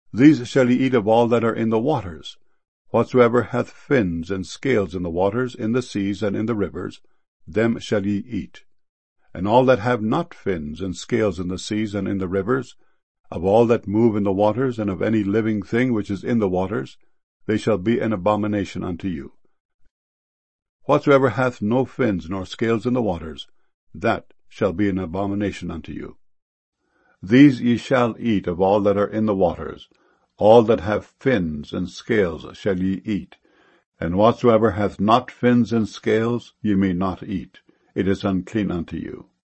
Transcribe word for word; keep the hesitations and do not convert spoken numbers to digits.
These shall ye eat of all that are in the waters. Whatsoever hath fins and scales in the waters, in the seas, and in the rivers, them shall ye eat. And all that have not fins and scales in the seas and in the rivers, of all that move in the waters, and of any living thing which is in the waters, they shall be an abomination unto you. Whatsoever hath no fins nor scales in the waters, that shall be an abomination unto you. These ye shall eat of all that are in the waters. All that have fins and scales shall ye eat, and whatsoever hath not fins and scales ye may not eat. It is unclean unto you.